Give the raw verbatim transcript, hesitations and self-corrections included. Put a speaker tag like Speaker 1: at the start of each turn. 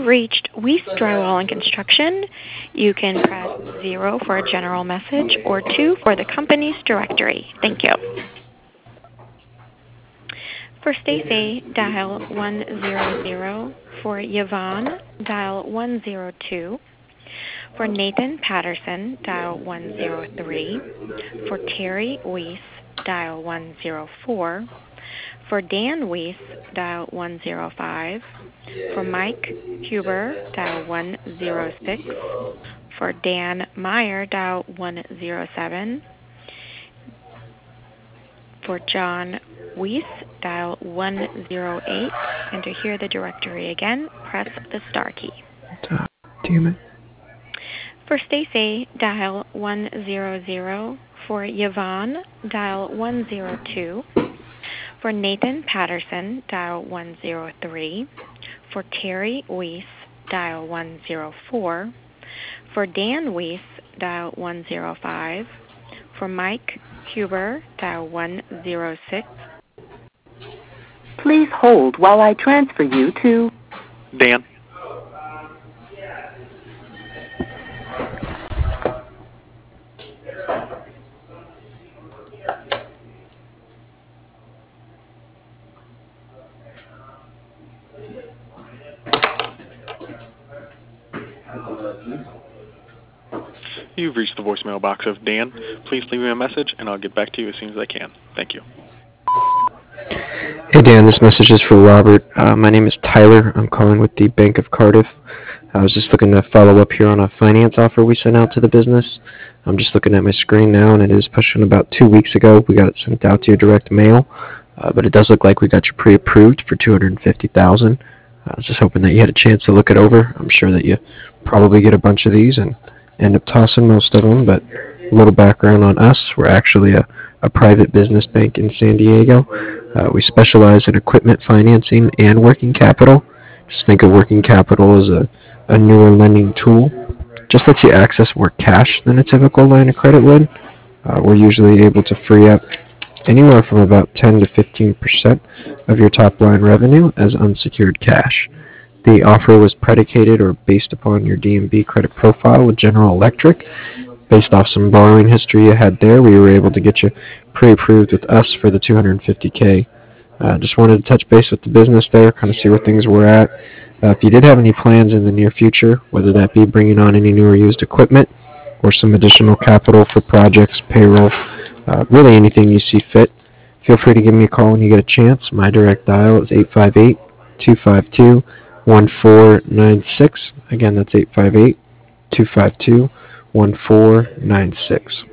Speaker 1: reached Weiss Drywall and Construction. You can press zero for a general message or two for the company's directory. Thank you. For Stacy, dial one zero zero. For Yvonne, dial one zero two. For Nathan Patterson, dial one zero three. For Terry Weiss, dial one zero four. For Dan Weiss, dial one zero five. For Mike Huber, dial one zero six. For Dan Meyer, dial one zero seven. For John Weiss, dial one zero eight. And to hear the directory again, press the star key.
Speaker 2: Uh, damn it.
Speaker 1: For Stacy, dial one zero zero. For Yvonne, dial one zero two. For Nathan Patterson, dial one zero three. For Terry Weiss, dial one zero four. For Dan Weiss, dial one zero five. For Mike Huber, dial one zero six.
Speaker 3: Please hold while I transfer you to
Speaker 4: Dan. You've reached the voicemail box of Dan. Please leave me a message, and I'll get back to you as soon as I can. Thank you.
Speaker 2: Hey Dan, this message is for Robert. Uh, my name is Tyler. I'm calling with the Bank of Cardiff. I was just looking to follow up here on a finance offer we sent out to the business. I'm just looking at my screen now, and it is pushing about two weeks ago. We got it sent out to your direct mail, uh, but it does look like we got you pre-approved for two hundred fifty thousand dollars. I was just hoping that you had a chance to look it over. I'm sure that you probably get a bunch of these and end up tossing most of them, but a little background on us. We're actually a, a private business bank in San Diego. Uh, we specialize in equipment financing and working capital. Just think of working capital as a, a newer lending tool. Just lets you access more cash than a typical line of credit would. Uh, we're usually able to free up anywhere from about ten to fifteen percent of your top line revenue as unsecured cash. The offer was predicated or based upon your D and B credit profile with General Electric. Based off some borrowing history you had there, we were able to get you pre-approved with us for the two hundred fifty K. Uh, just wanted to touch base with the business there, kind of see where things were at. Uh, if you did have any plans in the near future, whether that be bringing on any new or used equipment or some additional capital for projects, payroll, uh, really anything you see fit, feel free to give me a call when you get a chance. My direct dial is eight five eight, two five two, one four nine six. Again, that's eight five eight, two five two, one four nine six.